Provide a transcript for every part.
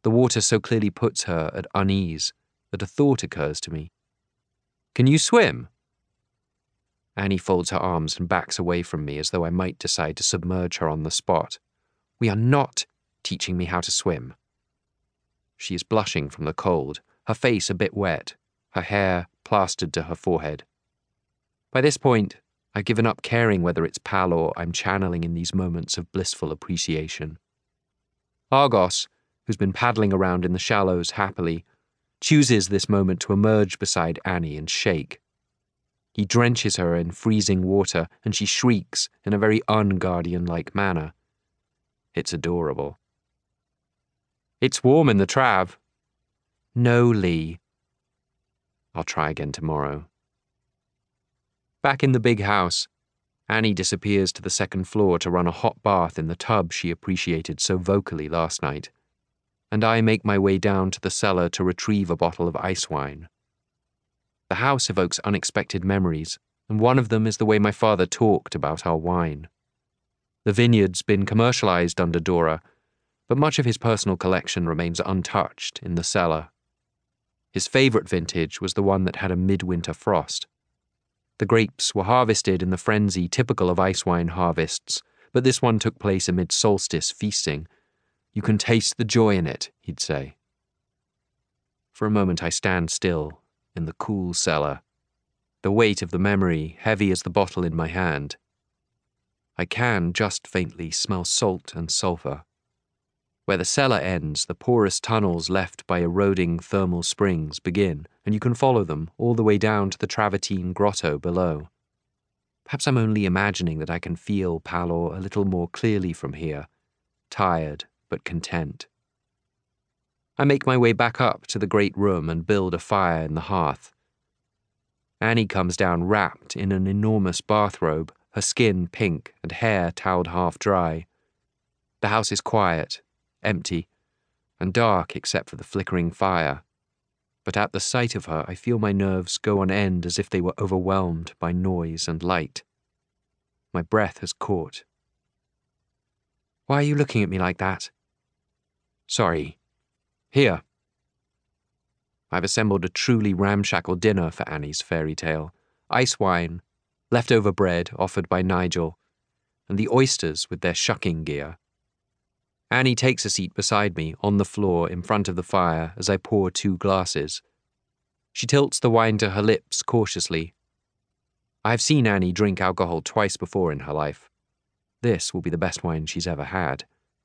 The water so clearly puts her at unease that a thought occurs to me. "Can you swim?" Annie folds her arms and backs away from me as though I might decide to submerge her on the spot. "We are not teaching me how to swim." She is blushing from the cold, her face a bit wet, her hair plastered to her forehead. By this point, I've given up caring whether it's pallor I'm channeling in these moments of blissful appreciation. Argos, who's been paddling around in the shallows happily, chooses this moment to emerge beside Annie and shake. He drenches her in freezing water, and she shrieks in a very un-guardian-like manner. It's adorable. "It's warm in the Trav." "No, Lee." I'll try again tomorrow. Back in the big house, Annie disappears to the second floor to run a hot bath in the tub she appreciated so vocally last night, and I make my way down to the cellar to retrieve a bottle of ice wine. The house evokes unexpected memories, and one of them is the way my father talked about our wine. The vineyard's been commercialized under Dora, but much of his personal collection remains untouched in the cellar. His favorite vintage was the one that had a midwinter frost. The grapes were harvested in the frenzy typical of ice wine harvests, but this one took place amid solstice feasting. "You can taste the joy in it," he'd say. For a moment I stand still, in the cool cellar, the weight of the memory heavy as the bottle in my hand. I can just faintly smell salt and sulfur. Where the cellar ends, the porous tunnels left by eroding thermal springs begin, and you can follow them all the way down to the Travertine Grotto below. Perhaps I'm only imagining that I can feel pallor a little more clearly from here, tired but content. I make my way back up to the great room and build a fire in the hearth. Annie comes down wrapped in an enormous bathrobe, her skin pink and hair toweled half dry. The house is quiet, empty, and dark except for the flickering fire. But at the sight of her, I feel my nerves go on end as if they were overwhelmed by noise and light. My breath has caught. "Why are you looking at me like that?" "Sorry. Here." I've assembled a truly ramshackle dinner for Annie's fairy tale. Ice wine, leftover bread offered by Nigel, and the oysters with their shucking gear. Annie takes a seat beside me on the floor in front of the fire as I pour 2 glasses. She tilts the wine to her lips cautiously. I've seen Annie drink alcohol twice before in her life. This will be the best wine she's ever had.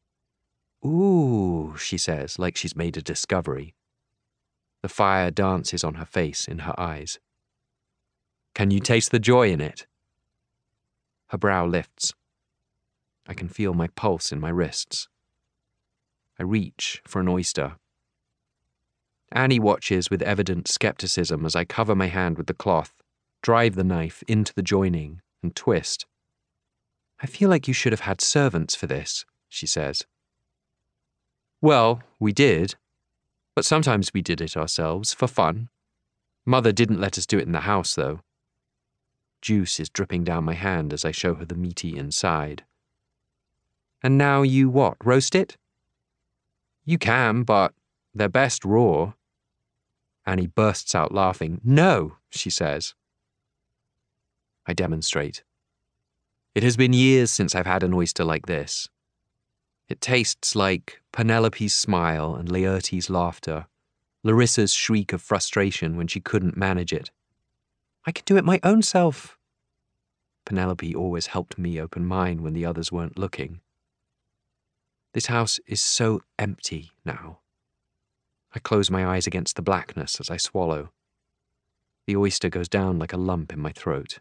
"Ooh," she says, like she's made a discovery. The fire dances on her face, in her eyes. "Can you taste the joy in it?" Her brow lifts. I can feel my pulse in my wrists. I reach for an oyster. Annie watches with evident skepticism as I cover my hand with the cloth, drive the knife into the joining, and twist. "I feel like you should have had servants for this," she says. "Well, we did. But sometimes we did it ourselves, for fun. Mother didn't let us do it in the house, though." Juice is dripping down my hand as I show her the meaty inside. "And now you what, roast it?" "You can, but they're best raw." Annie bursts out laughing. "No," she says. I demonstrate. It has been years since I've had an oyster like this. It tastes like Penelope's smile and Laertes' laughter, Larissa's shriek of frustration when she couldn't manage it. "I can do it my own self." Penelope always helped me open mine when the others weren't looking. This house is so empty now. I close my eyes against the blackness as I swallow. The oyster goes down like a lump in my throat.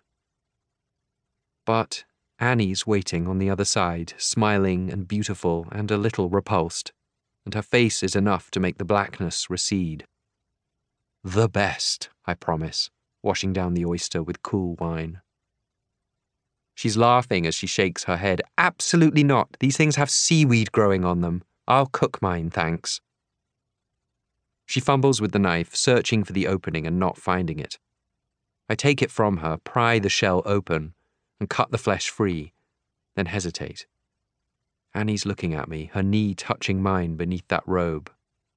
But Annie's waiting on the other side, smiling and beautiful and a little repulsed, and her face is enough to make the blackness recede. "The best," I promise, washing down the oyster with cool wine. She's laughing as she shakes her head. "Absolutely not. These things have seaweed growing on them. I'll cook mine, thanks." She fumbles with the knife, searching for the opening and not finding it. I take it from her, pry the shell open, and cut the flesh free, then hesitate. Annie's looking at me, her knee touching mine beneath that robe.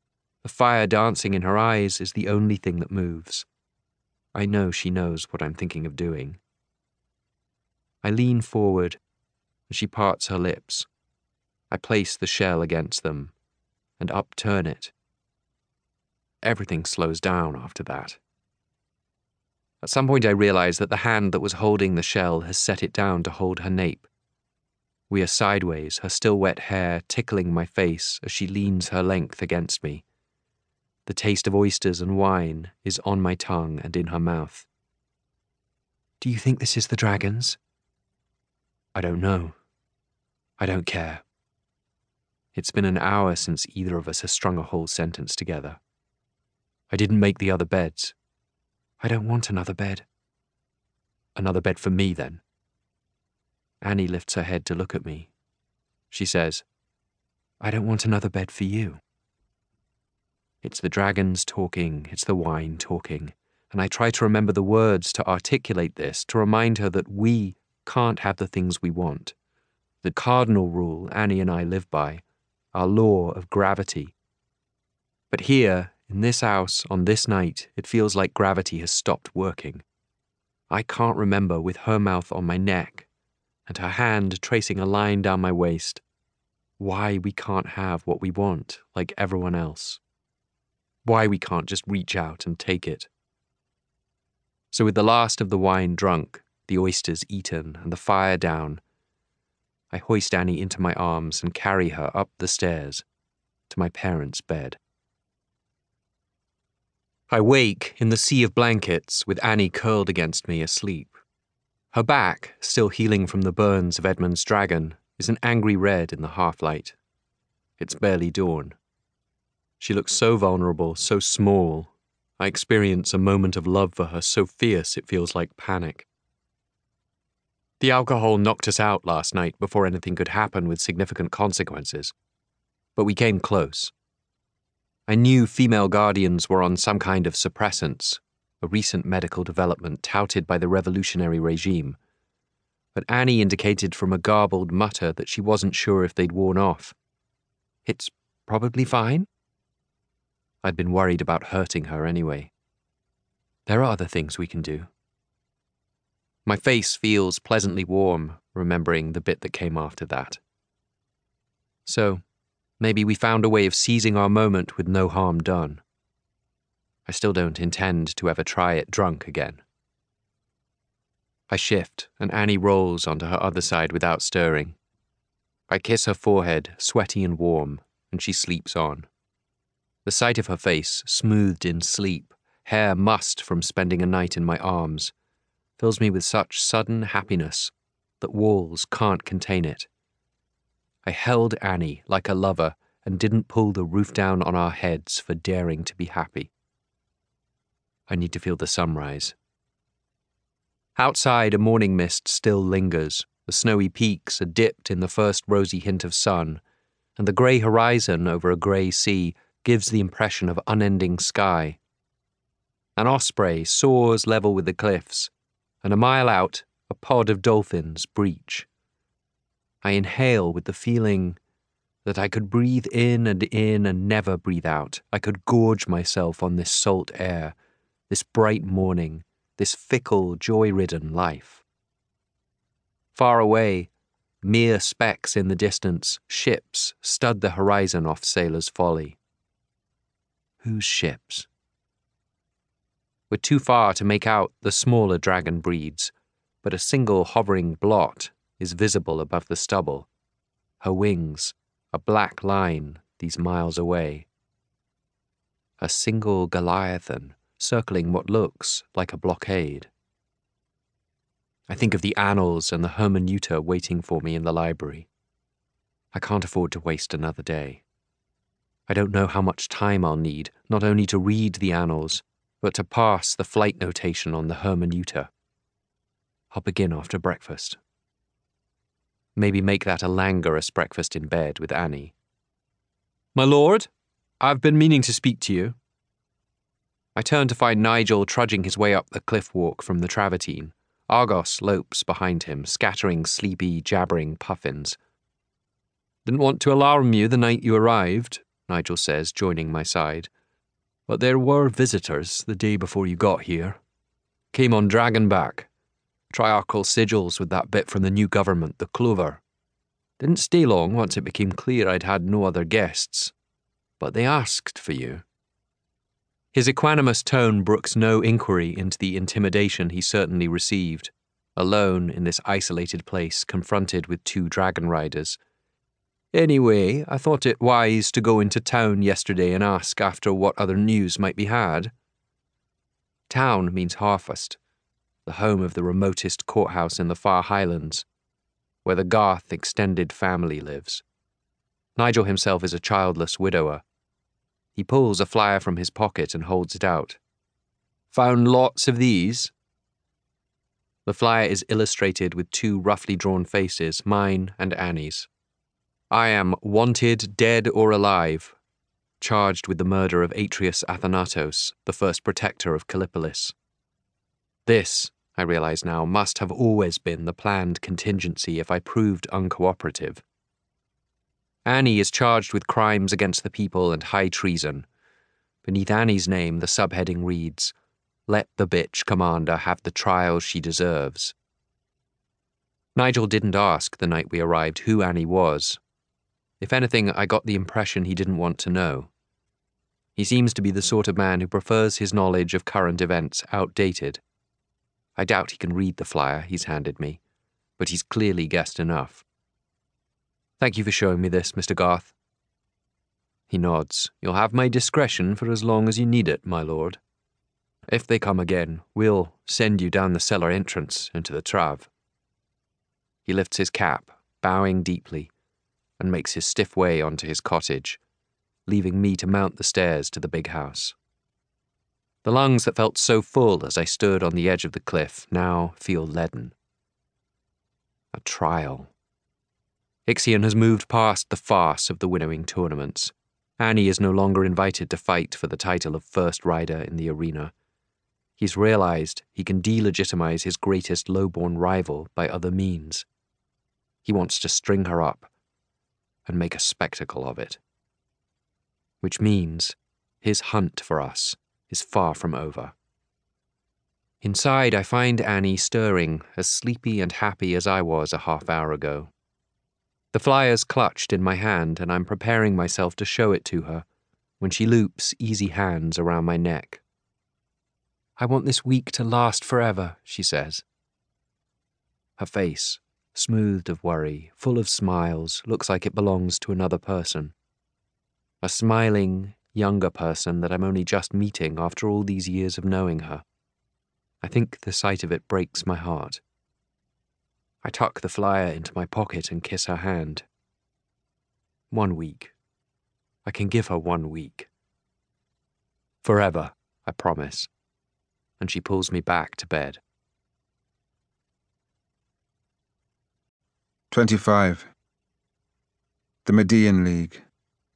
The fire dancing in her eyes is the only thing that moves. I know she knows what I'm thinking of doing. I lean forward, and she parts her lips. I place the shell against them and upturn it. Everything slows down after that. At some point I realize that the hand that was holding the shell has set it down to hold her nape. We are sideways, her still wet hair tickling my face as she leans her length against me. The taste of oysters and wine is on my tongue and in her mouth. Do you think this is the dragon's? I don't know. I don't care. It's been an hour since either of us has strung a whole sentence together. I didn't make the other beds. I don't want another bed. Another bed for me, then. Annie lifts her head to look at me. She says, I don't want another bed for you. It's the dragons talking, it's the wine talking, and I try to remember the words to articulate this, to remind her that we can't have the things we want. The cardinal rule Annie and I live by, our law of gravity. But here, in this house, on this night, it feels like gravity has stopped working. I can't remember, with her mouth on my neck and her hand tracing a line down my waist, why we can't have what we want like everyone else. Why we can't just reach out and take it. So with the last of the wine drunk, the oysters eaten, and the fire down, I hoist Annie into my arms and carry her up the stairs to my parents' bed. I wake in the sea of blankets with Annie curled against me asleep. Her back, still healing from the burns of Edmund's dragon, is an angry red in the half-light. It's barely dawn. She looks so vulnerable, so small. I experience a moment of love for her so fierce it feels like panic. The alcohol knocked us out last night before anything could happen with significant consequences. But we came close. I knew female guardians were on some kind of suppressants, a recent medical development touted by the revolutionary regime. But Annie indicated from a garbled mutter that she wasn't sure if they'd worn off. It's probably fine? I'd been worried about hurting her anyway. There are other things we can do. My face feels pleasantly warm, remembering the bit that came after that. So, maybe we found a way of seizing our moment with no harm done. I still don't intend to ever try it drunk again. I shift, and Annie rolls onto her other side without stirring. I kiss her forehead, sweaty and warm, and she sleeps on. The sight of her face, smoothed in sleep, hair mussed from spending a night in my arms, fills me with such sudden happiness that walls can't contain it. I held Annie like a lover and didn't pull the roof down on our heads for daring to be happy. I need to feel the sunrise. Outside, a morning mist still lingers. The snowy peaks are dipped in the first rosy hint of sun, and the grey horizon over a grey sea gives the impression of unending sky. An osprey soars level with the cliffs, and a mile out, a pod of dolphins breach. I inhale with the feeling that I could breathe in and never breathe out. I could gorge myself on this salt air, this bright morning, this fickle, joy-ridden life. Far away, mere specks in the distance, ships stud the horizon off Sailor's Folly. Whose ships? We're too far to make out the smaller dragon breeds, but a single hovering blot is visible above the stubble. Her wings, a black line these miles away. A single Goliathan circling what looks like a blockade. I think of the annals and the hermeneuter waiting for me in the library. I can't afford to waste another day. I don't know how much time I'll need, not only to read the annals, but to pass the flight notation on the hermeneuter. I'll begin after breakfast. Maybe make that a languorous breakfast in bed with Annie. My lord, I've been meaning to speak to you. I turn to find Nigel trudging his way up the cliff walk from the travertine. Argos lopes behind him, scattering sleepy, jabbering puffins. Didn't want to alarm you the night you arrived, Nigel says, joining my side. But there were visitors the day before you got here. Came on Dragonback. Triarchal sigils with that bit from the new government, the Clover. Didn't stay long once it became clear I'd had no other guests. But they asked for you." His equanimous tone brooks no inquiry into the intimidation he certainly received, alone in this isolated place, confronted with 2 dragon riders. "Anyway, I thought it wise to go into town yesterday and ask after what other news might be had." Town means Harfest, the home of the remotest courthouse in the far Highlands, where the Garth extended family lives. Nigel himself is a childless widower. He pulls a flyer from his pocket and holds it out. "Found lots of these?" The flyer is illustrated with 2 roughly drawn faces, mine and Annie's. "I am wanted, dead or alive, charged with the murder of Atreus Athanatos, the first protector of Callipolis." This, I realize now, must have always been the planned contingency if I proved uncooperative. Annie is charged with crimes against the people and high treason. Beneath Annie's name, the subheading reads, "Let the bitch commander have the trial she deserves." Nigel didn't ask the night we arrived who Annie was. If anything, I got the impression he didn't want to know. He seems to be the sort of man who prefers his knowledge of current events outdated. I doubt he can read the flyer he's handed me, but he's clearly guessed enough. "Thank you for showing me this, Mr. Garth." He nods. "You'll have my discretion for as long as you need it, my lord. If they come again, we'll send you down the cellar entrance into the Trav." He lifts his cap, bowing deeply, and makes his stiff way onto his cottage, leaving me to mount the stairs to the big house. The lungs that felt so full as I stood on the edge of the cliff now feel leaden. A trial. Ixion has moved past the farce of the winnowing tournaments. Annie is no longer invited to fight for the title of first rider in the arena. He's realized he can delegitimize his greatest lowborn rival by other means. He wants to string her up and make a spectacle of it. Which means his hunt for us is far from over. Inside, I find Annie stirring, as sleepy and happy as I was a half-hour ago. The flyer's clutched in my hand, and I'm preparing myself to show it to her when she loops easy hands around my neck. "I want this week to last forever," she says. Her face, smoothed of worry, full of smiles, looks like it belongs to another person. A smiling, younger person that I'm only just meeting after all these years of knowing her. I think the sight of it breaks my heart. I tuck the flyer into my pocket and kiss her hand. 1 week. I can give her 1 week. Forever, I promise. And she pulls me back to bed. 25. The Median League.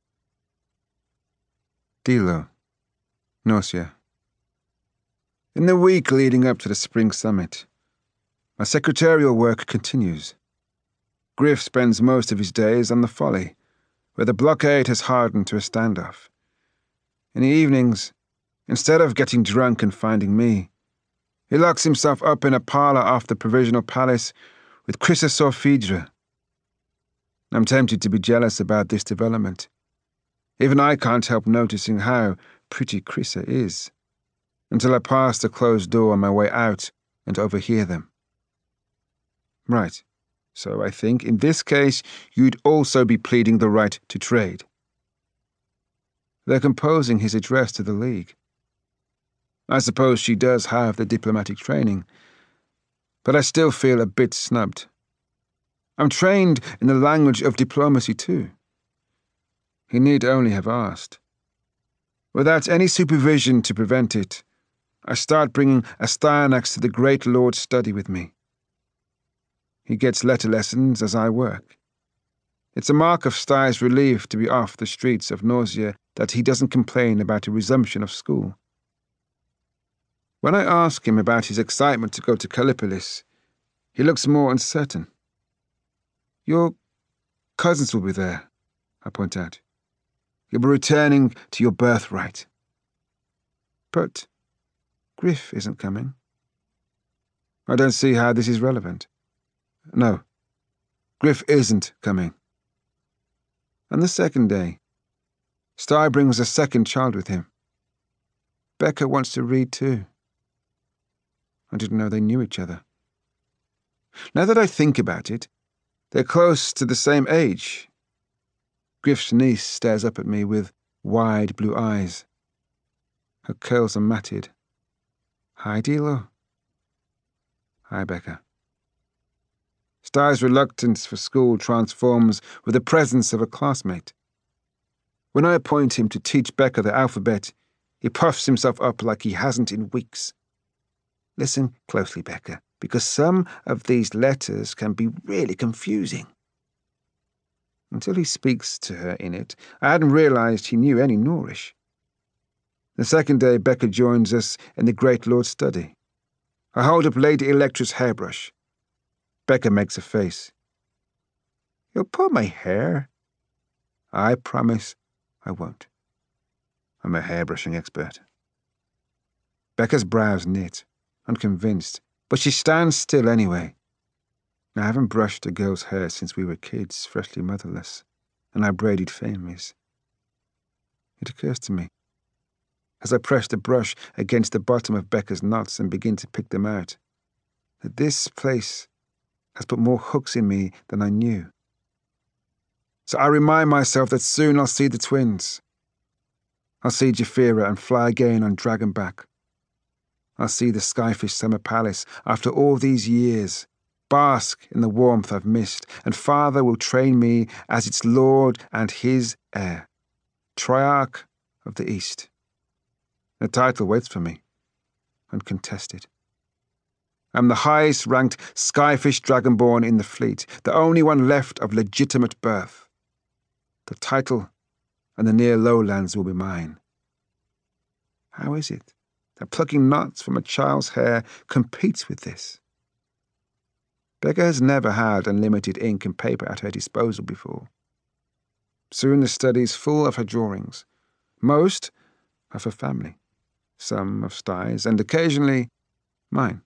Dilo, Norcia. In the week leading up to the spring summit, my secretarial work continues. Griff spends most of his days on the Folly, where the blockade has hardened to a standoff. In the evenings, instead of getting drunk and finding me, he locks himself up in a parlour off the Provisional Palace with Crissa Sorphidra. I'm tempted to be jealous about this development. Even I can't help noticing how pretty Crissa is, until I pass the closed door on my way out and overhear them. Right, so I think in this case you'd also be pleading the right to trade. They're composing his address to the League. I suppose she does have the diplomatic training, but I still feel a bit snubbed. I'm trained in the language of diplomacy too. He need only have asked. Without any supervision to prevent it, I start bringing Astyanax to the Great Lord's study with me. He gets letter lessons as I work. It's a mark of Stey's relief to be off the streets of Norcia that he doesn't complain about a resumption of school. When I ask him about his excitement to go to Callipolis, he looks more uncertain. Your cousins will be there, I point out. You'll be returning to your birthright. But Griff isn't coming. I don't see how this is relevant. No, Griff isn't coming. And the second day, Sty brings a second child with him. Becca wants to read too. I didn't know they knew each other. Now that I think about it, they're close to the same age. Griff's niece stares up at me with wide blue eyes. Her curls are matted. Hi, Dilo. Hi, Becca. Sty's reluctance for school transforms with the presence of a classmate. When I appoint him to teach Becca the alphabet, he puffs himself up like he hasn't in weeks. Listen closely, Becca, because some of these letters can be really confusing. Until he speaks to her in it, I hadn't realized he knew any Noorish. The second day, Becca joins us in the Great Lord's study. I hold up Lady Electra's hairbrush. Becca makes a face. You'll pull my hair. I promise I won't. I'm a hairbrushing expert. Becca's brows knit, unconvinced, but she stands still anyway. I haven't brushed a girl's hair since we were kids, freshly motherless, and our braided families. It occurs to me, as I press the brush against the bottom of Becca's knots and begin to pick them out, that this place has put more hooks in me than I knew. So I remind myself that soon I'll see the twins. I'll see Japhira and fly again on Dragonback. I'll see the Skyfish Summer Palace after all these years, bask in the warmth I've missed, and Father will train me as its lord and his heir, Triarch of the East. The title waits for me, uncontested. I'm the highest-ranked Skyfish Dragonborn in the fleet, the only one left of legitimate birth. The title and the near lowlands will be mine. How is it that plucking knots from a child's hair competes with this? Becca has never had unlimited ink and paper at her disposal before. Soon the study's full of her drawings, most of her family, some of Sty's, and occasionally mine.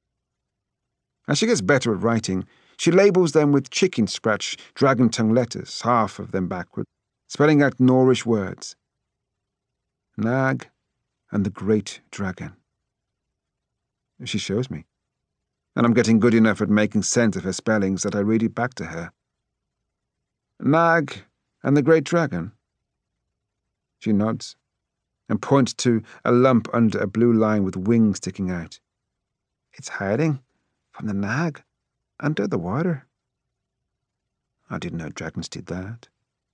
As she gets better at writing, she labels them with chicken scratch dragon tongue letters, half of them backward, spelling out Noorish words. Nag and the Great Dragon. She shows me, and I'm getting good enough at making sense of her spellings that I read it back to her. Nag and the Great Dragon? She nods and points to a lump under a blue line with wings sticking out. It's hiding from the Nag under the water. I didn't know dragons did that.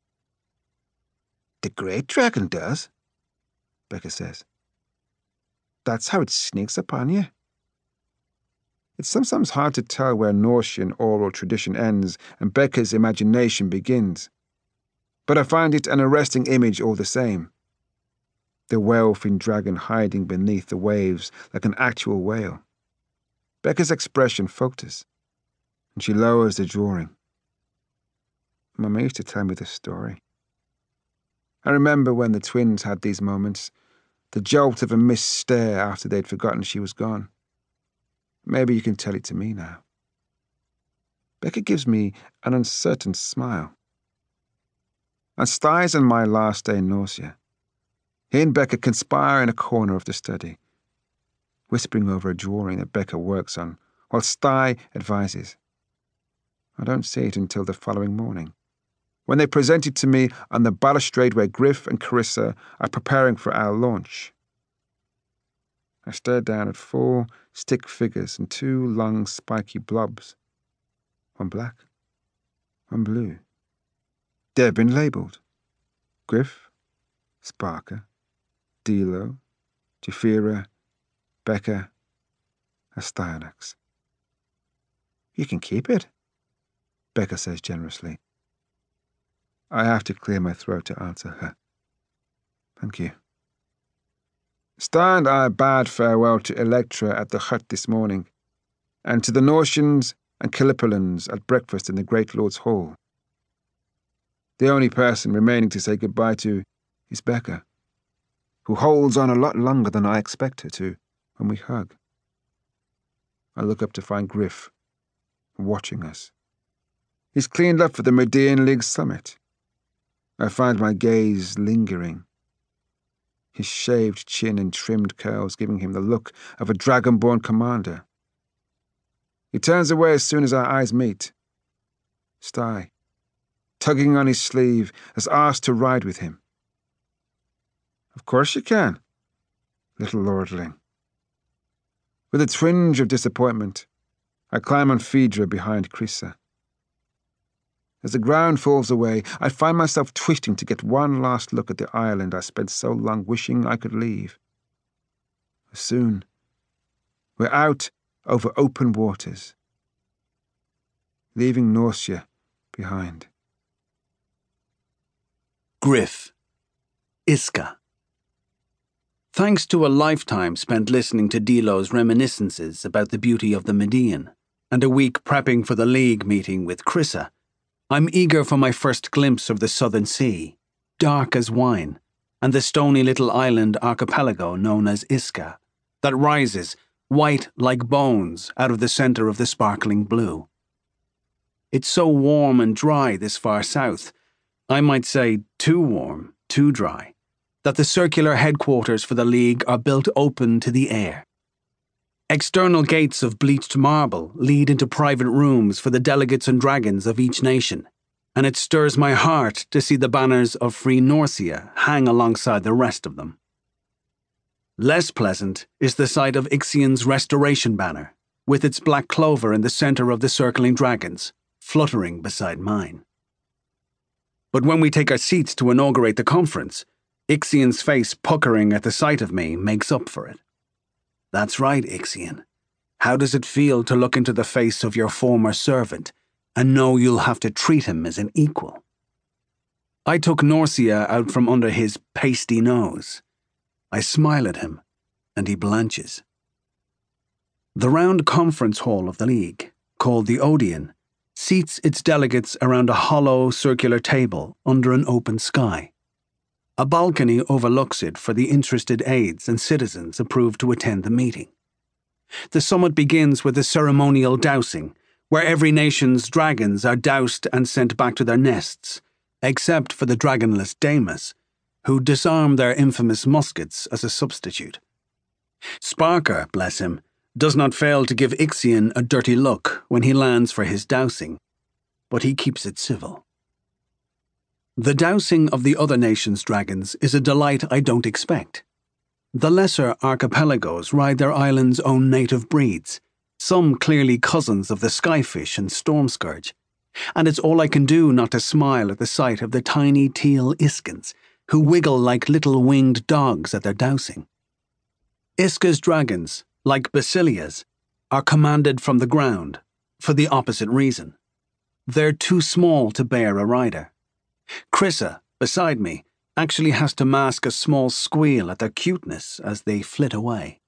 The Great Dragon does, Becca says. That's how it sneaks upon you. It's sometimes hard to tell where Norsian oral tradition ends and Becca's imagination begins. But I find it an arresting image all the same. The whale-fin dragon hiding beneath the waves like an actual whale. Becca's expression falters, and she lowers the drawing. Mama used to tell me this story. I remember when the twins had these moments, the jolt of a missed stare after they'd forgotten she was gone. Maybe you can tell it to me now. Becca gives me an uncertain smile. On Sty's and my last day in Norcia, he and Becca conspire in a corner of the study, whispering over a drawing that Becca works on, while Sty advises. I don't see it until the following morning, when they present it to me on the balustrade where Griff and Carissa are preparing for our launch. I stare down at 4 stick figures and 2 long, spiky blobs. One black, one blue. They've been labelled. Griff, Sparker, Dilo, Japhira, Becca, Astyanax. You can keep it, Becca says generously. I have to clear my throat to answer her. Thank you. Sty and I bade farewell to Electra at the hut this morning, and to the Norsians and Kilipolins at breakfast in the Great Lord's Hall. The only person remaining to say goodbye to is Becca, who holds on a lot longer than I expect her to when we hug. I look up to find Griff watching us. He's cleaned up for the Median League summit. I find my gaze lingering, his shaved chin and trimmed curls giving him the look of a dragonborn commander. He turns away as soon as our eyes meet. Sty, tugging on his sleeve, has asked to ride with him. Of course you can, little lordling. With a twinge of disappointment, I climb on Phaedra behind Crissa. As the ground falls away, I find myself twisting to get one last look at the island I spent so long wishing I could leave. Soon, we're out over open waters, leaving Norcia behind. Griff. Iska. Thanks to a lifetime spent listening to Dilo's reminiscences about the beauty of the Median, and a week prepping for the League meeting with Crissa, I'm eager for my first glimpse of the Southern Sea, dark as wine, and the stony little island archipelago known as Iska, that rises, white like bones, out of the center of the sparkling blue. It's so warm and dry this far south, I might say too warm, too dry, that the circular headquarters for the League are built open to the air. External gates of bleached marble lead into private rooms for the delegates and dragons of each nation, and it stirs my heart to see the banners of Free Norcia hang alongside the rest of them. Less pleasant is the sight of Ixion's restoration banner, with its black clover in the center of the circling dragons, fluttering beside mine. But when we take our seats to inaugurate the conference, Ixion's face puckering at the sight of me makes up for it. That's right, Ixion. How does it feel to look into the face of your former servant and know you'll have to treat him as an equal? I took Norcia out from under his pasty nose. I smile at him, and he blanches. The round conference hall of the League, called the Odeon, seats its delegates around a hollow circular table under an open sky. A balcony overlooks it for the interested aides and citizens approved to attend the meeting. The summit begins with a ceremonial dousing, where every nation's dragons are doused and sent back to their nests, except for the dragonless Damus, who disarm their infamous muskets as a substitute. Sparker, bless him, does not fail to give Ixion a dirty look when he lands for his dousing, but he keeps it civil. The dousing of the other nation's dragons is a delight I don't expect. The lesser archipelagos ride their island's own native breeds, some clearly cousins of the Skyfish and Stormscourge, and it's all I can do not to smile at the sight of the tiny teal Iskans, who wiggle like little winged dogs at their dousing. Iska's dragons, like Basilia's, are commanded from the ground, for the opposite reason. They're too small to bear a rider. Crissa, beside me, actually has to mask a small squeal at their cuteness as they flit away.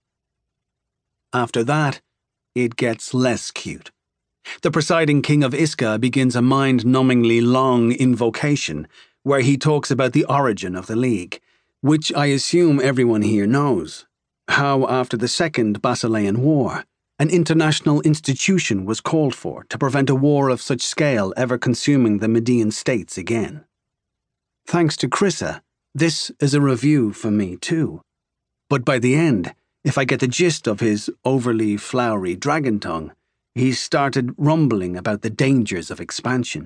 After that, it gets less cute. The presiding king of Iska begins a mind-numbingly long invocation where he talks about the origin of the League, which I assume everyone here knows. How after the Second Basilean War, an international institution was called for to prevent a war of such scale ever consuming the Median states again. Thanks to Crissa, this is a review for me too. But by the end, if I get the gist of his overly flowery dragon tongue, he's started rumbling about the dangers of expansion.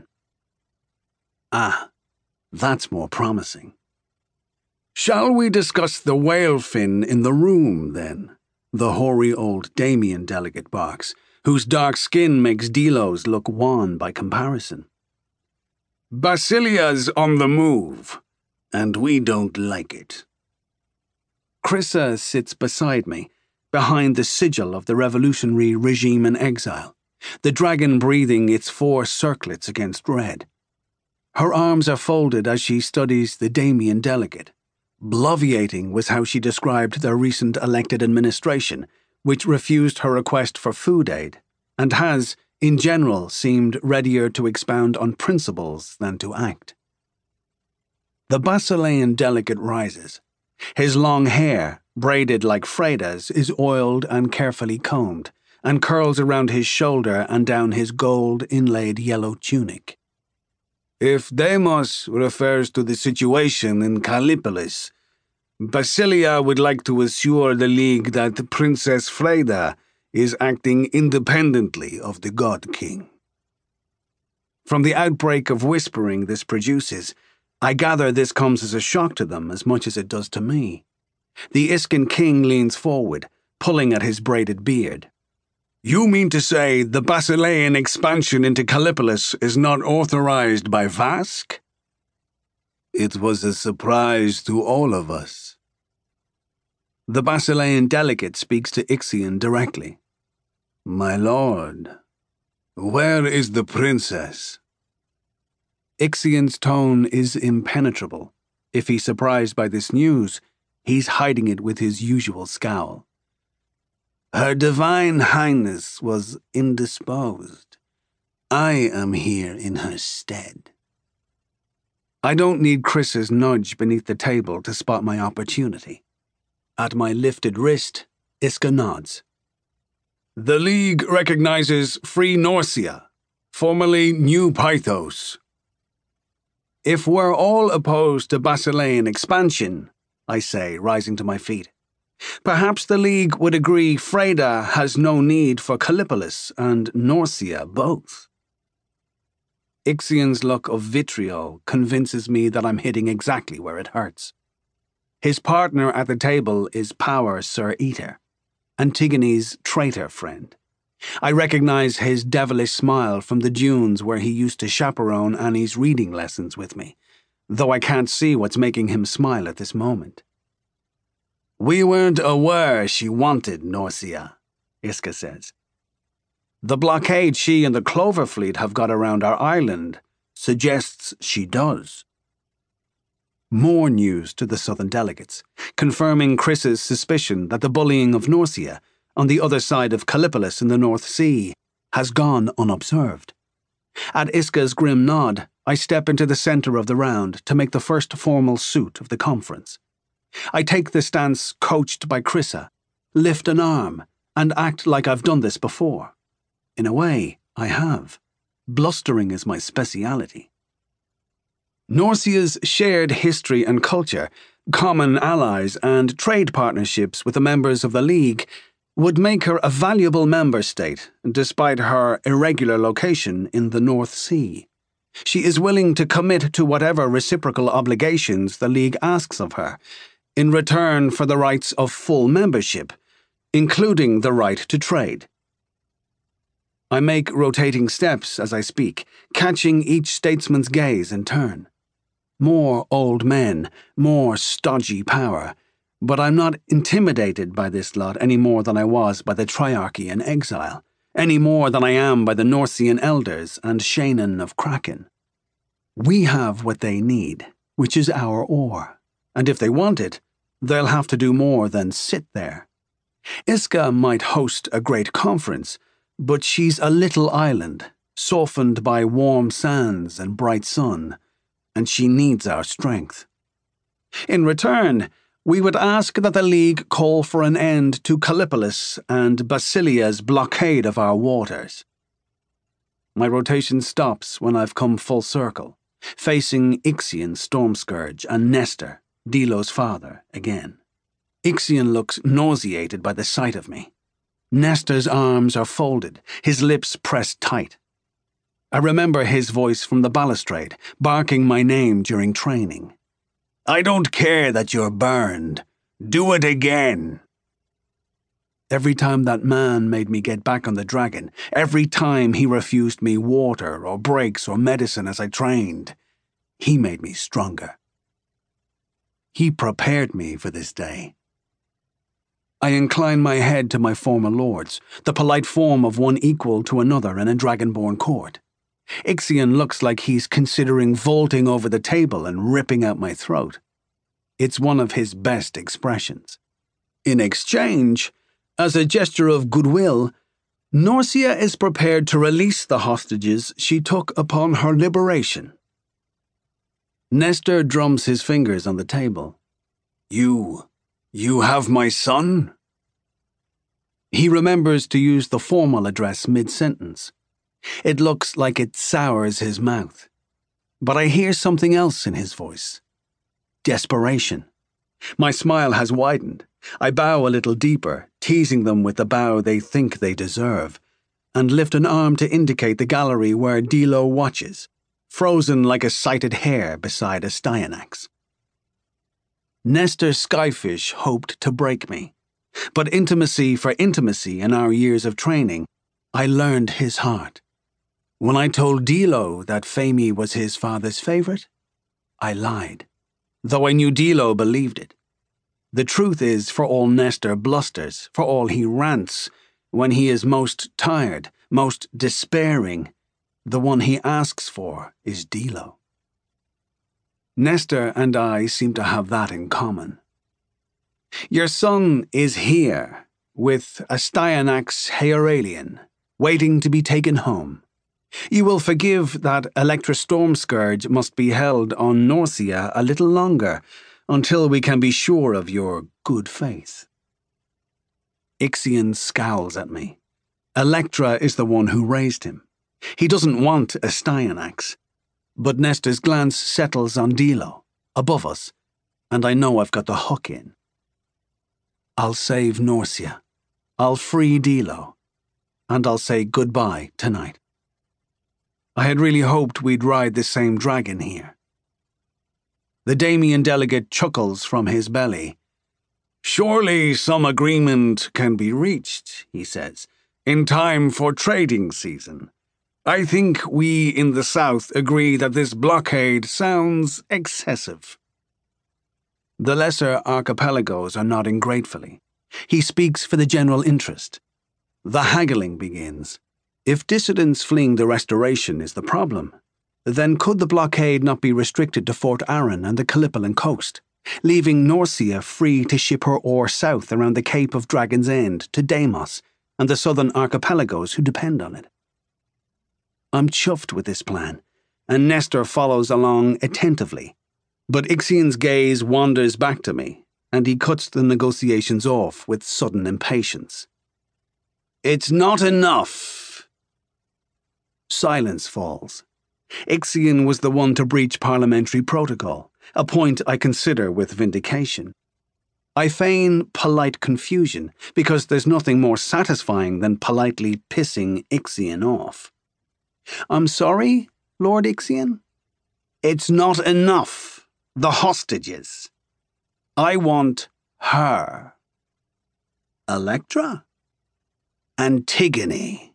Ah, that's more promising. Shall we discuss the whale fin in the room, then? The hoary old Damian delegate barks, whose dark skin makes Dilo's look wan by comparison. Basilia's on the move, and we don't like it. Crissa sits beside me, behind the sigil of the revolutionary regime in exile, the dragon breathing its 4 circlets against red. Her arms are folded as she studies the Damian delegate. Bloviating was how she described their recent elected administration, which refused her request for food aid, and has, in general, seemed readier to expound on principles than to act. The Basilean delegate rises, His long hair, braided like Freda's, is oiled and carefully combed, and curls around his shoulder and down his gold-inlaid yellow tunic. If Deimos refers to the situation in Callipolis, Basilia would like to assure the League that Princess Freda is acting independently of the God King. From the outbreak of whispering this produces, I gather this comes as a shock to them as much as it does to me. The Iskan king leans forward, pulling at his braided beard. You mean to say the Basilean expansion into Callipolis is not authorized by Vask? It was a surprise to all of us. The Basilean delegate speaks to Ixion directly. My lord, where is the princess? Ixion's tone is impenetrable. If he's surprised by this news, he's hiding it with his usual scowl. Her Divine Highness was indisposed. I am here in her stead. I don't need Chris's nudge beneath the table to spot my opportunity. At my lifted wrist, Iska nods. The League recognizes Free Norcia, formerly New Pythos. If we're all opposed to Basilean expansion, I say, rising to my feet, perhaps the League would agree Freda has no need for Callipolis and Norcia both. Ixion's look of vitriol convinces me that I'm hitting exactly where it hurts. His partner at the table is Power Sir Eater, Antigone's traitor friend. I recognize his devilish smile from the dunes where he used to chaperone Annie's reading lessons with me, though I can't see what's making him smile at this moment. We weren't aware she wanted Norcia, Iska says. The blockade she and the Clover Fleet have got around our island suggests she does. More news to the southern delegates, confirming Chris's suspicion that the bullying of Norcia, on the other side of Callipolis in the North Sea, has gone unobserved. At Iska's grim nod, I step into the center of the round to make the first formal suit of the conference. I take the stance coached by Chrissa, lift an arm, and act like I've done this before. In a way, I have. Blustering is my speciality. Norcia's shared history and culture, common allies, and trade partnerships with the members of the League would make her a valuable member state, despite her irregular location in the North Sea. She is willing to commit to whatever reciprocal obligations the League asks of her, in return for the rights of full membership, including the right to trade. I make rotating steps as I speak, catching each statesman's gaze in turn. More old men, more stodgy power, but I'm not intimidated by this lot any more than I was by the Triarchy in exile, any more than I am by the Norcian elders and Shannon of Kraken. We have what they need, which is our ore, and if they want it, they'll have to do more than sit there. Iska might host a great conference, but she's a little island, softened by warm sands and bright sun, and she needs our strength. In return, we would ask that the League call for an end to Callipolis and Basilia's blockade of our waters. My rotation stops when I've come full circle, facing Ixion Stormscourge and Nestor, Delo's father, again. Ixion looks nauseated by the sight of me. Nestor's arms are folded, his lips pressed tight. I remember his voice from the balustrade, barking my name during training. I don't care that you're burned. Do it again. Every time that man made me get back on the dragon, every time he refused me water or breaks or medicine as I trained, he made me stronger. He prepared me for this day. I incline my head to my former lords, the polite form of one equal to another in a dragonborn court. Ixion looks like he's considering vaulting over the table and ripping out my throat. It's one of his best expressions. In exchange, as a gesture of goodwill, Norcia is prepared to release the hostages she took upon her liberation. Nestor drums his fingers on the table. You have my son? He remembers to use the formal address mid-sentence. It looks like it sours his mouth. But I hear something else in his voice. Desperation. My smile has widened. I bow a little deeper, teasing them with the bow they think they deserve, and lift an arm to indicate the gallery where Dilo watches, frozen like a sighted hare beside a Styanax. Nestor Skyfish hoped to break me, but intimacy for intimacy in our years of training, I learned his heart. When I told Dilo that Femi was his father's favorite, I lied, though I knew Dilo believed it. The truth is, for all Nestor blusters, for all he rants, when he is most tired, most despairing, the one he asks for is Dilo. Nestor and I seem to have that in common. Your son is here, with a Styanax Heoralian, waiting to be taken home. You will forgive that Electra Stormscourge must be held on Norcia a little longer, until we can be sure of your good faith. Ixion scowls at me. Electra is the one who raised him. He doesn't want a Styanax. But Nestor's glance settles on Dilo, above us, and I know I've got the hook in. I'll save Norcia. I'll free Dilo. And I'll say goodbye tonight. I had really hoped we'd ride the same dragon here. The Damian delegate chuckles from his belly. Surely some agreement can be reached, he says, in time for trading season. I think we in the South agree that this blockade sounds excessive. The lesser archipelagos are nodding gratefully. He speaks for the general interest. The haggling begins. If dissidents fleeing the Restoration is the problem, then could the blockade not be restricted to Fort Arran and the Calippolan coast, leaving Norcia free to ship her ore south around the Cape of Dragon's End to Deimos and the southern archipelagos who depend on it? I'm chuffed with this plan, and Nestor follows along attentively, but Ixion's gaze wanders back to me, and he cuts the negotiations off with sudden impatience. It's not enough. Silence falls. Ixion was the one to breach parliamentary protocol, a point I consider with vindication. I feign polite confusion, because there's nothing more satisfying than politely pissing Ixion off. I'm sorry, Lord Ixion? It's not enough. The hostages. I want her. Electra? Antigone.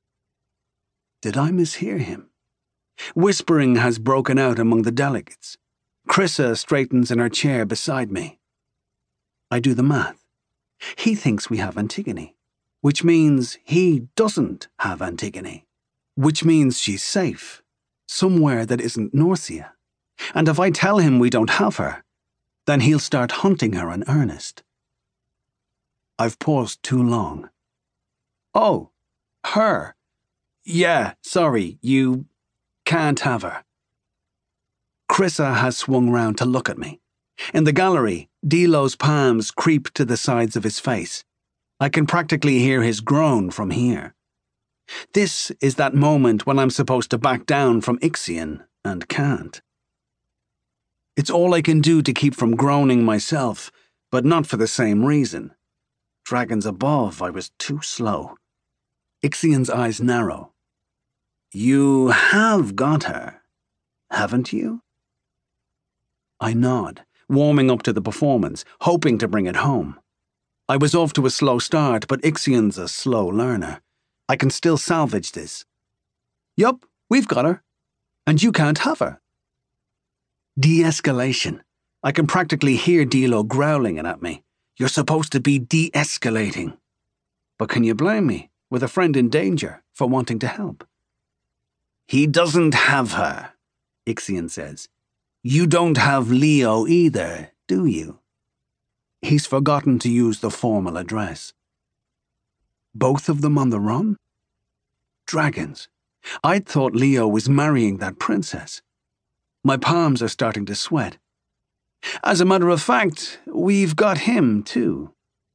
Did I mishear him? Whispering has broken out among the delegates. Crissa straightens in her chair beside me. I do the math. He thinks we have Antigone, which means he doesn't have Antigone, which means she's safe, somewhere that isn't Norcia. And if I tell him we don't have her, then he'll start hunting her in earnest. I've paused too long. Oh, her. Yeah, sorry, you can't have her. Crissa has swung round to look at me. In the gallery, Dilo's palms creep to the sides of his face. I can practically hear his groan from here. This is that moment when I'm supposed to back down from Ixion and can't. It's all I can do to keep from groaning myself, but not for the same reason. Dragons above, I was too slow. Ixion's eyes narrow. You have got her, haven't you? I nod, warming up to the performance, hoping to bring it home. I was off to a slow start, but Ixion's a slow learner. I can still salvage this. Yup, we've got her. And you can't have her. De-escalation. I can practically hear Dilo growling it at me. You're supposed to be de-escalating. But can you blame me, with a friend in danger, for wanting to help? He doesn't have her, Ixion says. You don't have Leo either, do you? He's forgotten to use the formal address. Both of them on the run? Dragons. I'd thought Leo was marrying that princess. My palms are starting to sweat. As a matter of fact, we've got him, too.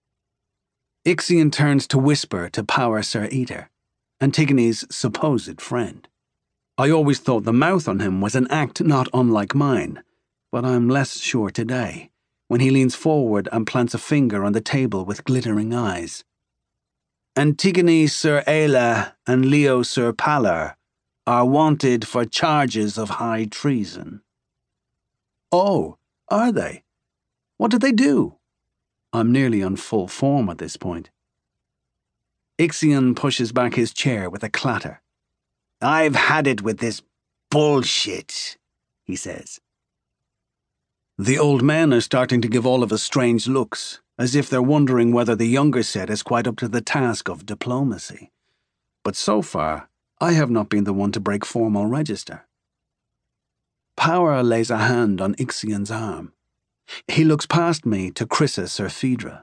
Ixion turns to whisper to Power Sir Eater, Antigone's supposed friend. I always thought the mouth on him was an act not unlike mine, but I'm less sure today, when he leans forward and plants a finger on the table with glittering eyes. Antigone Sir Aela and Leo Sir Palar are wanted for charges of high treason. Oh, are they? What did they do? I'm nearly on full form at this point. Ixion pushes back his chair with a clatter. I've had it with this bullshit, he says. The old men are starting to give all of us strange looks, as if they're wondering whether the younger set is quite up to the task of diplomacy. But so far, I have not been the one to break formal register. Power lays a hand on Ixion's arm. He looks past me to Crissa Sir Phaedra.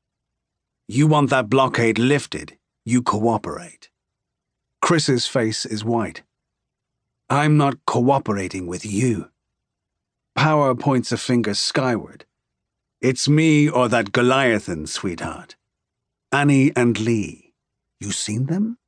You want that blockade lifted, you cooperate. Chris's face is white. I'm not cooperating with you. Power points a finger skyward. It's me or that Goliathan, sweetheart. Annie and Lee. You seen them?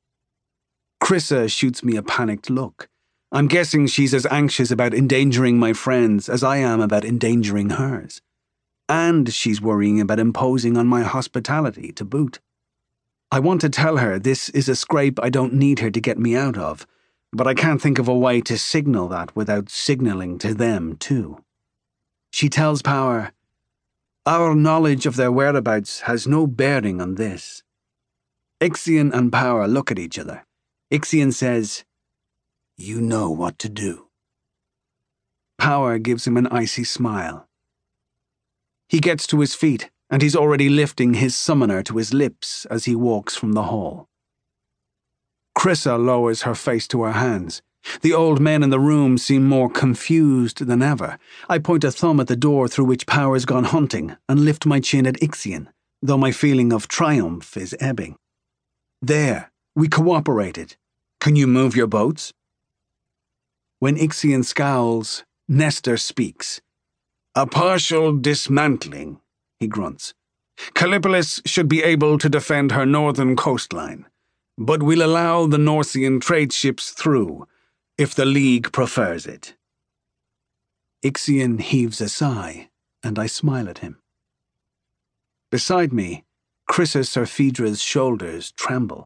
Crissa shoots me a panicked look. I'm guessing she's as anxious about endangering my friends as I am about endangering hers. And she's worrying about imposing on my hospitality to boot. I want to tell her this is a scrape I don't need her to get me out of, but I can't think of a way to signal that without signaling to them, too. She tells Power, our knowledge of their whereabouts has no bearing on this. Ixion and Power look at each other. Ixion says, you know what to do. Power gives him an icy smile. He gets to his feet, and he's already lifting his summoner to his lips as he walks from the hall. Crissa lowers her face to her hands. The old men in the room seem more confused than ever. I point a thumb at the door through which Power's gone hunting and lift my chin at Ixion, though my feeling of triumph is ebbing. There, we cooperated. Can you move your boats? When Ixion scowls, Nestor speaks. A partial dismantling, he grunts. Callipolis should be able to defend her northern coastline, but we'll allow the Norsian trade ships through, if the League prefers it. Ixion heaves a sigh, and I smile at him. Beside me, Crissa Sir Phaedra's shoulders tremble.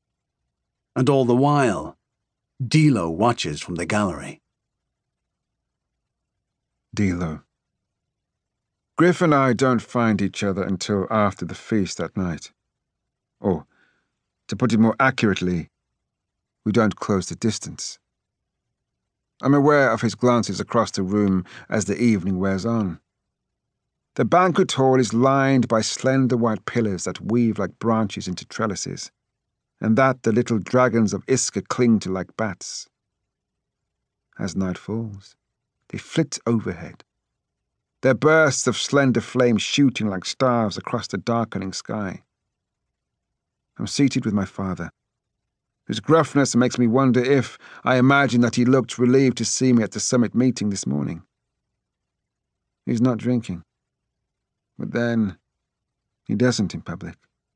And all the while, Dilo watches from the gallery. Dilo. Griff and I don't find each other until after the feast that night. Or, to put it more accurately, we don't close the distance. I'm aware of his glances across the room as the evening wears on. The banquet hall is lined by slender white pillars that weave like branches into trellises, and that the little dragons of Iska cling to like bats. As night falls, they flit overhead, their bursts of slender flame shooting like stars across the darkening sky. I'm seated with my father. His gruffness makes me wonder if I imagine that he looked relieved to see me at the summit meeting this morning. He's not drinking. But then, he doesn't in public.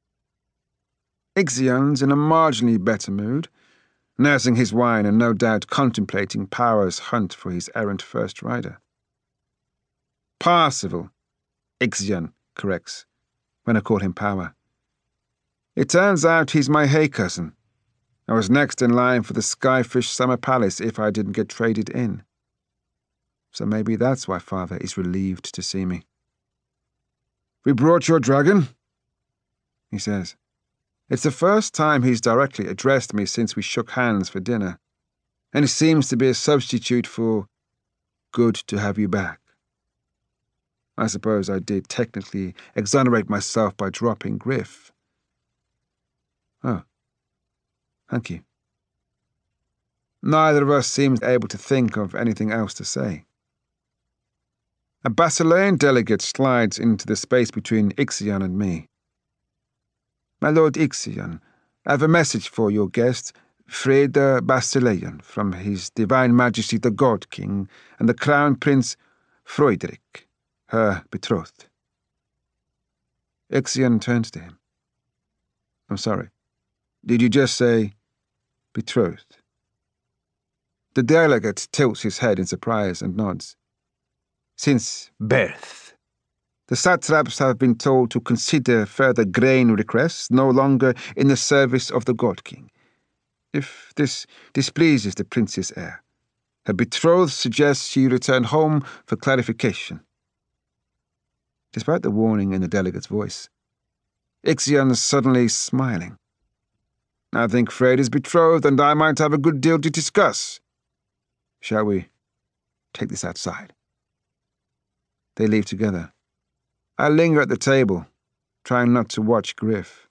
Ixion's in a marginally better mood, nursing his wine and no doubt contemplating Power's hunt for his errant first rider. Parzival, Ixion corrects, when I call him Power. It turns out he's my hay cousin. I was next in line for the Skyfish Summer Palace if I didn't get traded in. So maybe that's why Father is relieved to see me. We brought your dragon, he says. It's the first time he's directly addressed me since we shook hands for dinner, and it seems to be a substitute for good to have you back. I suppose I did technically exonerate myself by dropping Griff. Oh, thank you. Neither of us seems able to think of anything else to say. A Basilean delegate slides into the space between Ixion and me. My Lord Ixion, I have a message for your guest, Freda Basilean, from His Divine Majesty the God King and the Crown Prince Freuderik, her betrothed. Ixion turns to him. I'm sorry. Did you just say betrothed? The delegate tilts his head in surprise and nods. Since birth. The satraps have been told to consider further grain requests no longer in the service of the God King. If this displeases the princess heir, her betrothed suggests she return home for clarification. Despite the warning in the delegate's voice, Ixion is suddenly smiling. I think Fred is betrothed, and I might have a good deal to discuss. Shall we take this outside? They leave together. I linger at the table, trying not to watch Griff.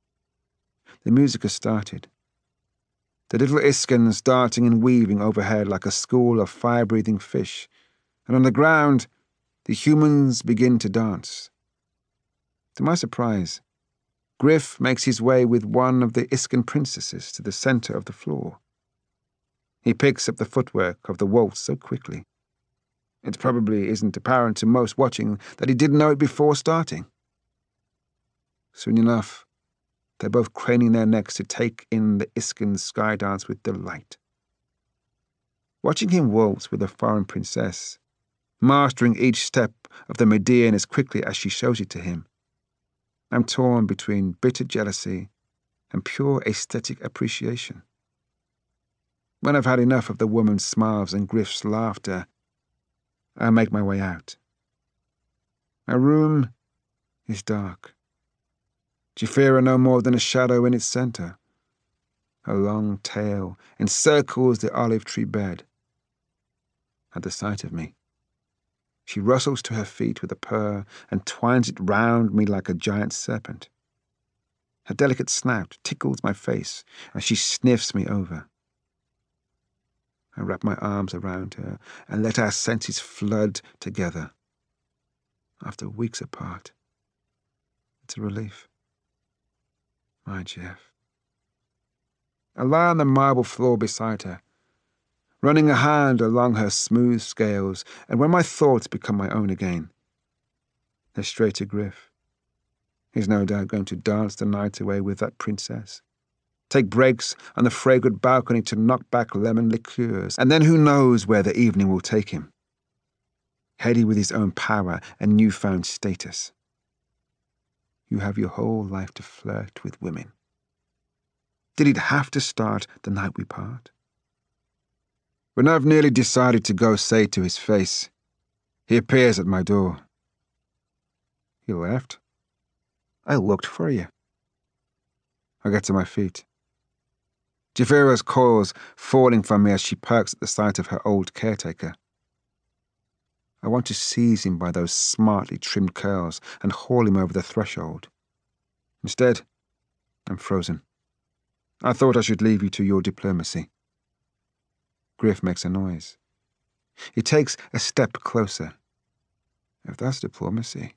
The music has started. The little Iskans darting and weaving overhead like a school of fire-breathing fish, and on the ground, the humans begin to dance. To my surprise, Griff makes his way with one of the Iskan princesses to the center of the floor. He picks up the footwork of the waltz so quickly. It probably isn't apparent to most watching that he didn't know it before starting. Soon enough, they're both craning their necks to take in the Iskan sky dance with delight. Watching him waltz with a foreign princess, mastering each step of the Median as quickly as she shows it to him, I'm torn between bitter jealousy and pure aesthetic appreciation. When I've had enough of the woman's smiles and Griff's laughter, I make my way out. My room is dark. Jafira no more than a shadow in its center. Her long tail encircles the olive tree bed. At the sight of me, she rustles to her feet with a purr and twines it round me like a giant serpent. Her delicate snout tickles my face as she sniffs me over. I wrap my arms around her and let our senses flood together. After weeks apart, it's a relief. My Jeff. I lie on the marble floor beside her, running a hand along her smooth scales, and when my thoughts become my own again, they're straight to Griff. He's no doubt going to dance the night away with that princess, take breaks on the fragrant balcony to knock back lemon liqueurs, and then who knows where the evening will take him. Heady with his own power and newfound status. You have your whole life to flirt with women. Did it have to start the night we part? When I've nearly decided to go say to his face, he appears at my door. You left? I looked for you. I get to my feet. Jafira's coils falling from me as she perks at the sight of her old caretaker. I want to seize him by those smartly trimmed curls and haul him over the threshold. Instead, I'm frozen. I thought I should leave you to your diplomacy. Griff makes a noise. He takes a step closer. If that's diplomacy,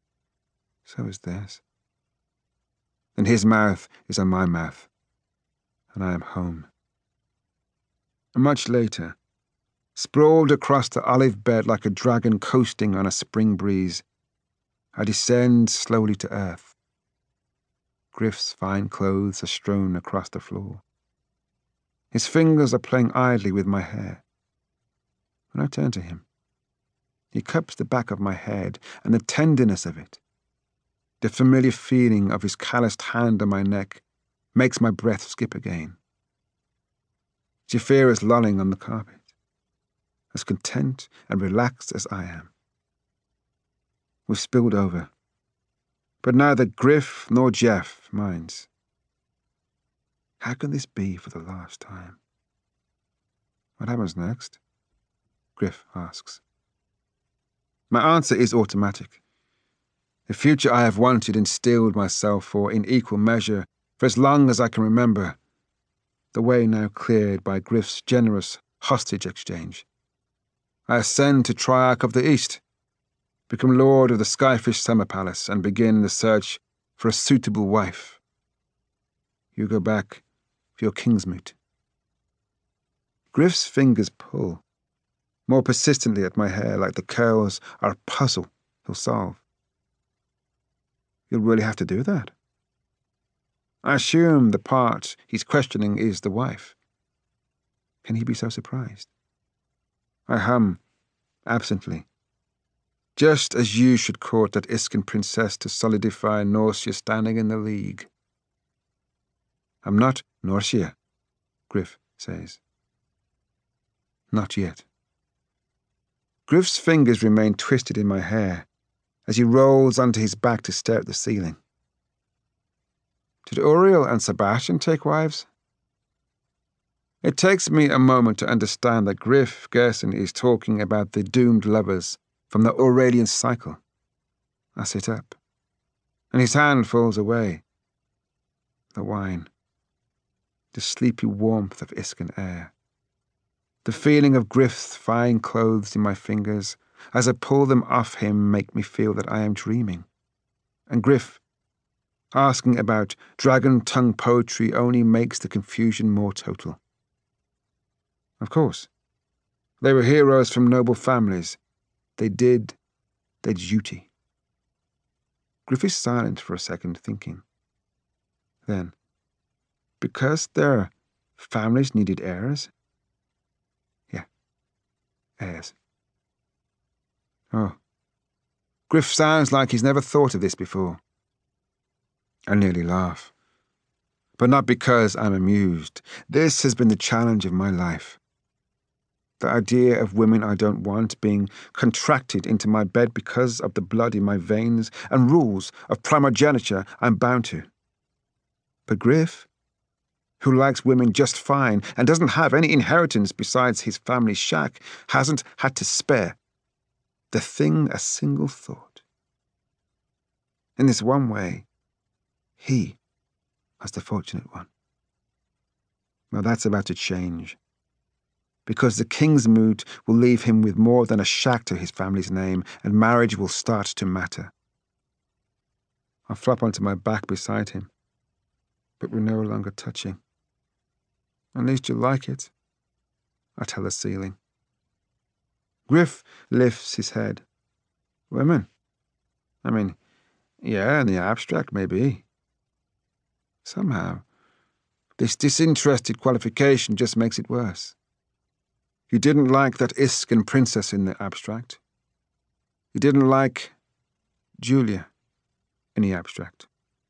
so is theirs. Then his mouth is on my mouth, and I am home. And much later, sprawled across the olive bed like a dragon coasting on a spring breeze, I descend slowly to earth. Griff's fine clothes are strewn across the floor. His fingers are playing idly with my hair. When I turn to him, he cups the back of my head, and the tenderness of it, the familiar feeling of his calloused hand on my neck, makes my breath skip again. Jafira is lolling on the carpet, as content and relaxed as I am. We've spilled over, but neither Griff nor Jeff minds. How can this be for the last time? What happens next? Griff asks. My answer is automatic. The future I have wanted and steeled myself for in equal measure for as long as I can remember. The way now cleared by Griff's generous hostage exchange. I ascend to Triarch of the East, become Lord of the Skyfish Summer Palace, and begin the search for a suitable wife. You go back for your Kingsmoot. Griff's fingers pull. more persistently at my hair, like the curls are a puzzle he'll solve. You'll really have to do that? I assume the part he's questioning is the wife. Can he be so surprised? I hum, absently. Just as you should court that Isken princess to solidify Norcia standing in the League. I'm not Norcia, Griff says. Not yet. Griff's fingers remain twisted in my hair as he rolls onto his back to stare at the ceiling. Did Uriel and Sebastian take wives? It takes me a moment to understand that Griff Gerson is talking about the doomed lovers from the Aurelian cycle. I sit up, and his hand falls away. The wine. The sleepy warmth of Isken air. The feeling of Griff's fine clothes in my fingers as I pull them off him make me feel that I am dreaming. And Griff, asking about dragon-tongue poetry only makes the confusion more total. Of course, they were heroes from noble families. They did their duty. Griff is silent for a second, thinking. Then, because their families needed heirs? Yeah, heirs. Oh, Griff sounds like he's never thought of this before. I nearly laugh. But not because I'm amused. This has been the challenge of my life. The idea of women I don't want being contracted into my bed because of the blood in my veins and rules of primogeniture I'm bound to. But Griff, who likes women just fine and doesn't have any inheritance besides his family's shack, hasn't had to spare the thing a single thought. In this one way, he was the fortunate one. Well, that's about to change. Because the king's mood will leave him with more than a shack to his family's name, and marriage will start to matter. I flop onto my back beside him, but we're no longer touching. At least you like it, I tell the ceiling. Griff lifts his head. Women? I mean, yeah, in the abstract, maybe. Somehow, this disinterested qualification just makes it worse. You didn't like that Isken princess in the abstract. You didn't like Julia in the abstract.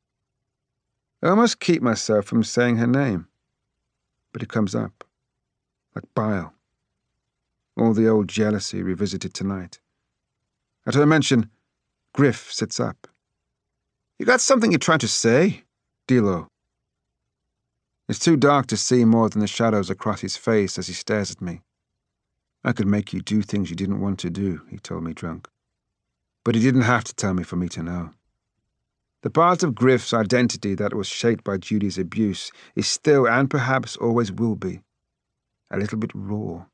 I almost keep myself from saying her name, but it comes up, like bile. All the old jealousy revisited tonight. At her mention, Griff sits up. You got something you're trying to say, Dilo? It's too dark to see more than the shadows across his face as he stares at me. I could make you do things you didn't want to do, he told me drunk. But he didn't have to tell me for me to know. The part of Griff's identity that was shaped by Judy's abuse is still, and perhaps always will be, a little bit raw.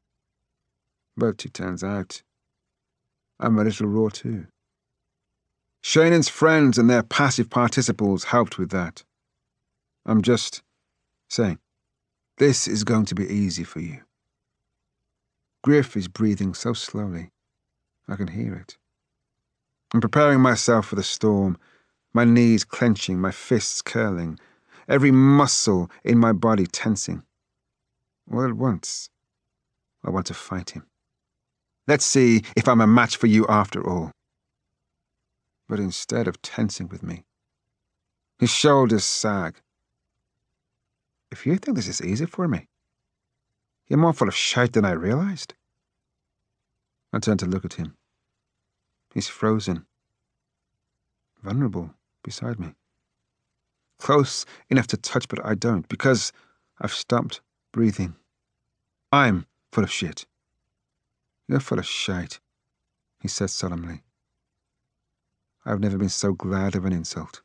But it turns out, I'm a little raw too. Shannon's friends and their passive participles helped with that. I'm just saying, this is going to be easy for you. Griff is breathing so slowly, I can hear it. I'm preparing myself for the storm, my knees clenching, my fists curling, every muscle in my body tensing. All at once, I want to fight him. Let's see if I'm a match for you after all. But instead of tensing with me, his shoulders sag. If you think this is easy for me, you're more full of shite than I realized. I turn to look at him. He's frozen, vulnerable beside me. Close enough to touch, but I don't, because I've stopped breathing. I'm full of shit. You're full of shite, he says solemnly. I've never been so glad of an insult.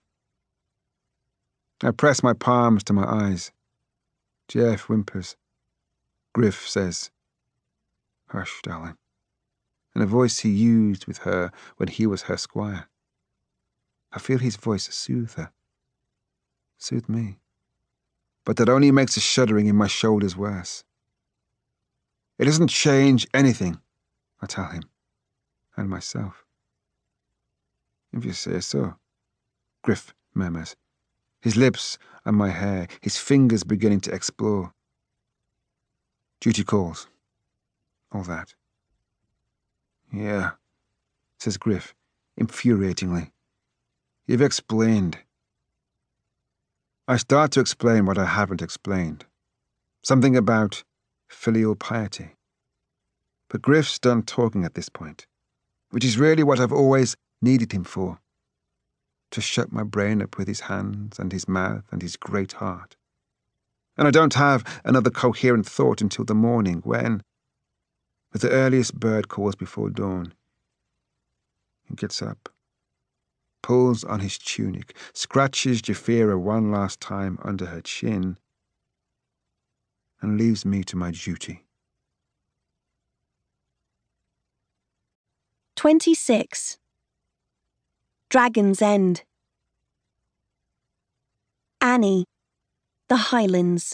I press my palms to my eyes. Jeff whimpers. Griff says, "Hush, darling," in a voice he used with her when he was her squire. I feel his voice soothe her, soothe me, but that only makes the shuddering in my shoulders worse. It doesn't change anything, I tell him, and myself. If you say so, Griff murmurs, his lips on my hair, his fingers beginning to explore. Duty calls. All that. Yeah, says Griff, infuriatingly. You've explained. I start to explain what I haven't explained. Something about filial piety. But Griff's done talking at this point, which is really what I've always needed him for. To shut my brain up with his hands and his mouth and his great heart. And I don't have another coherent thought until the morning when, with the earliest bird calls before dawn, he gets up, pulls on his tunic, scratches Japhira one last time under her chin, and leaves me to my duty. 26. Dragon's End. Annie, the Highlands.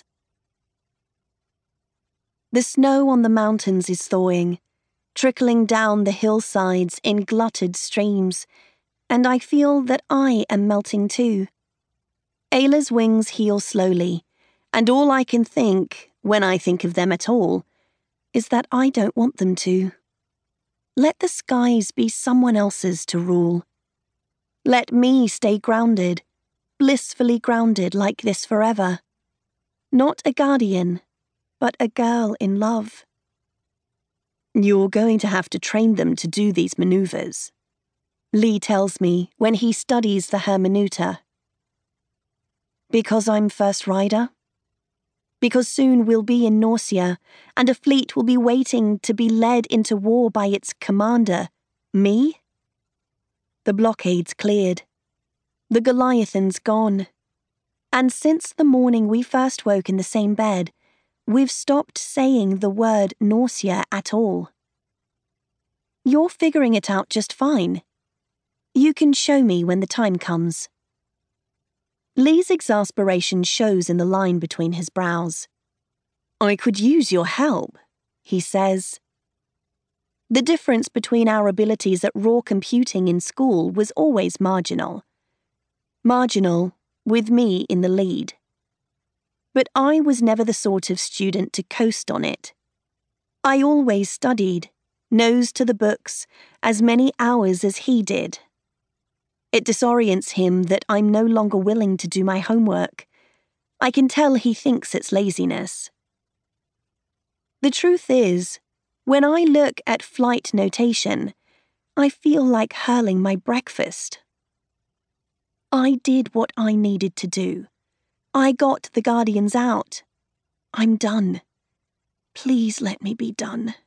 The snow on the mountains is thawing, trickling down the hillsides in glutted streams, and I feel that I am melting too. Ayla's wings heal slowly, and all I can think, when I think of them at all, is that I don't want them to. Let the skies be someone else's to rule. Let me stay grounded, blissfully grounded like this forever. Not a guardian, but a girl in love. You're going to have to train them to do these maneuvers, Lee tells me when he studies the hermeneuter. Because I'm first rider? Because soon we'll be in Norcia, and a fleet will be waiting to be led into war by its commander, me? The blockade's cleared. The Goliathans gone. And since the morning we first woke in the same bed, we've stopped saying the word Norcia at all. You're figuring it out just fine. You can show me when the time comes. Lee's exasperation shows in the line between his brows. I could use your help, he says. The difference between our abilities at raw computing in school was always marginal. Marginal, with me in the lead. But I was never the sort of student to coast on it. I always studied, nose to the books, as many hours as he did. It disorients him that I'm no longer willing to do my homework. I can tell he thinks it's laziness. The truth is, when I look at flight notation, I feel like hurling my breakfast. I did what I needed to do. I got the Guardians out. I'm done. Please let me be done.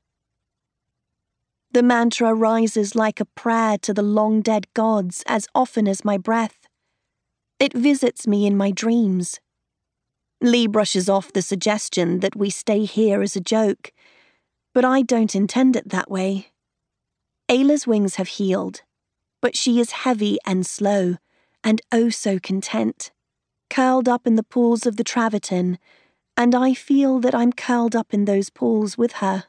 The mantra rises like a prayer to the long-dead gods as often as my breath. It visits me in my dreams. Lee brushes off the suggestion that we stay here as a joke, but I don't intend it that way. Ayla's wings have healed, but she is heavy and slow, and oh so content, curled up in the pools of the Travertine, and I feel that I'm curled up in those pools with her.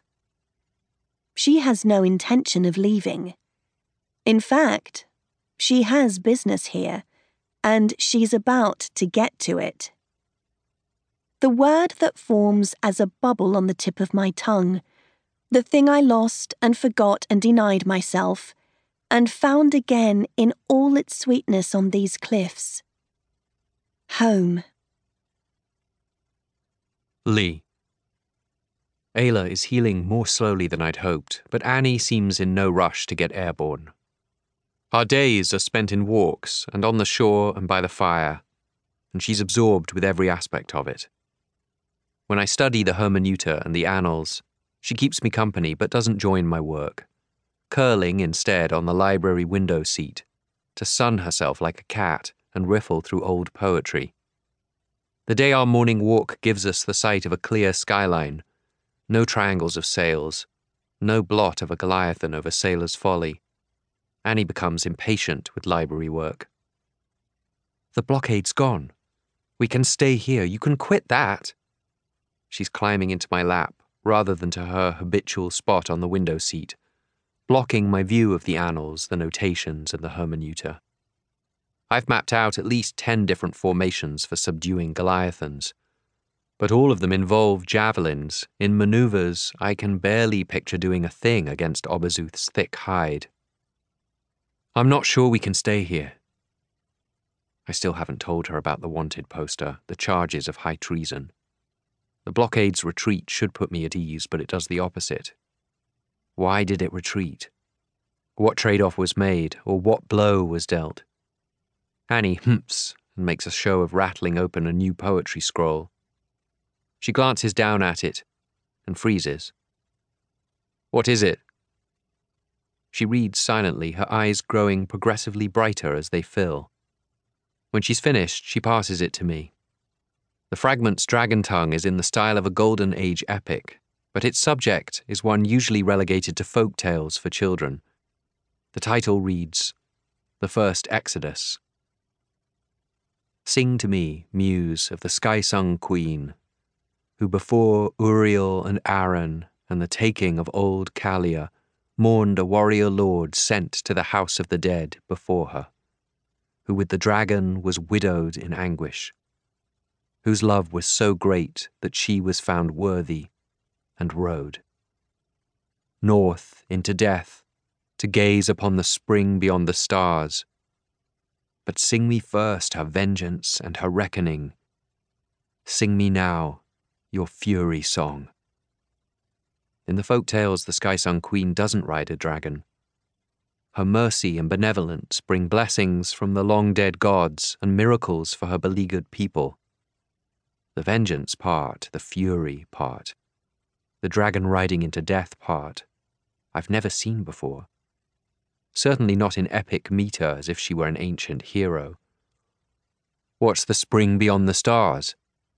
She has no intention of leaving. In fact, she has business here, and she's about to get to it. The word that forms as a bubble on the tip of my tongue, the thing I lost and forgot and denied myself, and found again in all its sweetness on these cliffs. Home. Lee. Ayla is healing more slowly than I'd hoped, but Annie seems in no rush to get airborne. Our days are spent in walks and on the shore and by the fire, and she's absorbed with every aspect of it. When I study the hermeneuter and the annals, she keeps me company but doesn't join my work, curling instead on the library window seat to sun herself like a cat and riffle through old poetry. The day our morning walk gives us the sight of a clear skyline, no triangles of sails, no blot of a Goliathan over Sailor's Folly. Annie becomes impatient with library work. The blockade's gone. We can stay here. You can quit that. She's climbing into my lap, rather than to her habitual spot on the window seat, blocking my view of the annals, the notations, and the hermeneuter. I've mapped out at least 10 different formations for subduing Goliathans, but all of them involve javelins in maneuvers I can barely picture doing a thing against Oberzuth's thick hide. I'm not sure we can stay here. I still haven't told her about the wanted poster, the charges of high treason. The blockade's retreat should put me at ease, but it does the opposite. Why did it retreat? What trade-off was made, or what blow was dealt? Annie humps and makes a show of rattling open a new poetry scroll. She glances down at it and freezes. What is it? She reads silently, her eyes growing progressively brighter as they fill. When she's finished, she passes it to me. The fragment's dragon tongue is in the style of a Golden Age epic, but its subject is one usually relegated to folk tales for children. The title reads, The First Exodus. Sing to me, muse of the sky-sung queen, who before Uriel and Aaron and the taking of old Calia mourned a warrior lord sent to the house of the dead before her, who with the dragon was widowed in anguish, whose love was so great that she was found worthy and rode north into death to gaze upon the spring beyond the stars. But sing me first her vengeance and her reckoning. Sing me now your fury song. In the folk tales, the sky-sung queen doesn't ride a dragon. Her mercy and benevolence bring blessings from the long-dead gods and miracles for her beleaguered people. The vengeance part, the fury part, the dragon riding into death part, I've never seen before. Certainly not in epic meter as if she were an ancient hero. What's the spring beyond the stars?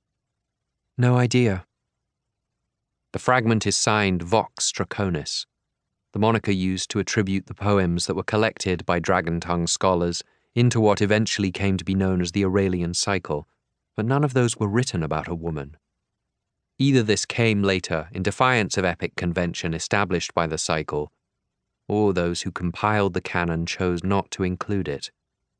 No idea. The fragment is signed Vox Draconis, the moniker used to attribute the poems that were collected by dragon-tongue scholars into what eventually came to be known as the Aurelian Cycle, but none of those were written about a woman. Either this came later in defiance of epic convention established by the cycle, or those who compiled the canon chose not to include it.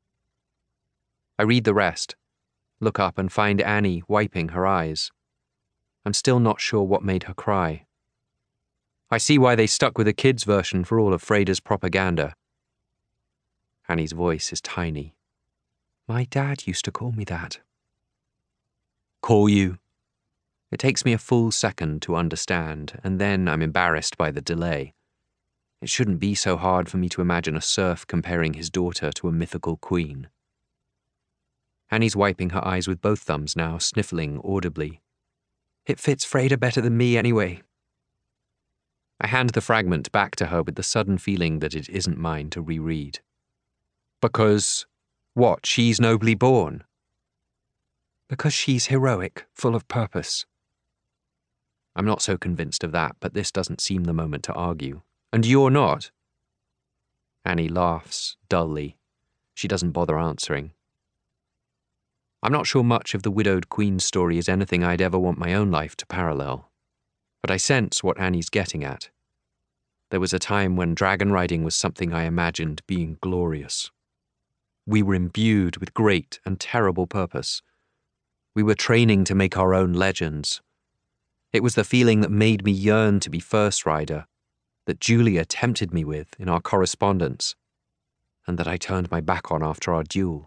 I read the rest, look up and find Annie wiping her eyes. I'm still not sure what made her cry. I see why they stuck with a kid's version for all of Freda's propaganda. Annie's voice is tiny. My dad used to call me that. Call you? It takes me a full second to understand, and then I'm embarrassed by the delay. It shouldn't be so hard for me to imagine a serf comparing his daughter to a mythical queen. Annie's wiping her eyes with both thumbs now, sniffling audibly. It fits Freda better than me anyway. I hand the fragment back to her with the sudden feeling that it isn't mine to reread. Because, what, she's nobly born? Because she's heroic, full of purpose. I'm not so convinced of that, but this doesn't seem the moment to argue. And you're not? Annie laughs, dully. She doesn't bother answering. I'm not sure much of the widowed queen's story is anything I'd ever want my own life to parallel. But I sense what Annie's getting at. There was a time when dragon riding was something I imagined being glorious. We were imbued with great and terrible purpose. We were training to make our own legends. It was the feeling that made me yearn to be first rider, that Julia tempted me with in our correspondence, and that I turned my back on after our duel.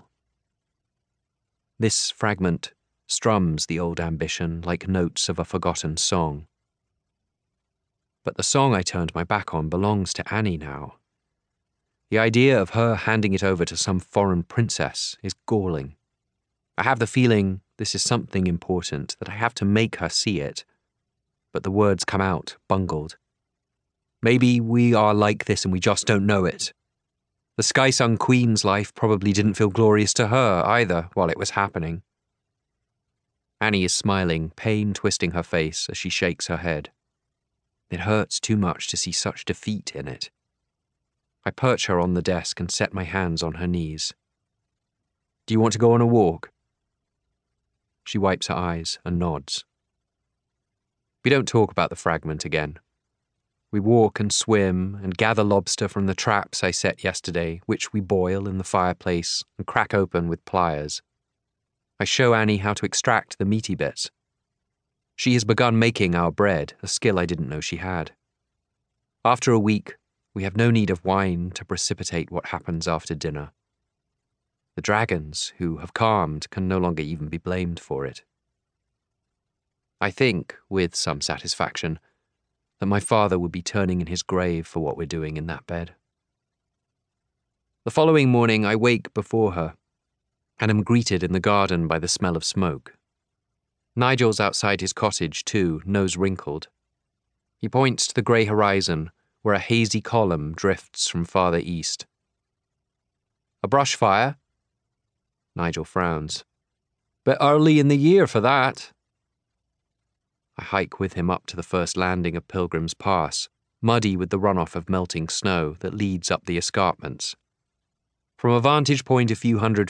This fragment strums the old ambition like notes of a forgotten song. But the song I turned my back on belongs to Annie now. The idea of her handing it over to some foreign princess is galling. I have the feeling this is something important, that I have to make her see it, but the words come out bungled. Maybe we are like this and we just don't know it. The sky-sung queen's life probably didn't feel glorious to her either while it was happening. Annie is smiling, pain twisting her face as she shakes her head. It hurts too much to see such defeat in it. I perch her on the desk and set my hands on her knees. Do you want to go on a walk? She wipes her eyes and nods. We don't talk about the fragment again. We walk and swim and gather lobster from the traps I set yesterday, which we boil in the fireplace and crack open with pliers. I show Annie how to extract the meaty bits. She has begun making our bread, a skill I didn't know she had. After a week, we have no need of wine to precipitate what happens after dinner. The dragons, who have calmed, can no longer even be blamed for it. I think, with some satisfaction, that my father would be turning in his grave for what we're doing in that bed. The following morning I wake before her, and am greeted in the garden by the smell of smoke. Nigel's outside his cottage too, nose wrinkled. He points to the grey horizon, where a hazy column drifts from farther east. A brush fire? Nigel frowns. Bit early in the year for that. I hike with him up to the first landing of Pilgrim's Pass, muddy with the runoff of melting snow that leads up the escarpments. From a vantage point a few hundred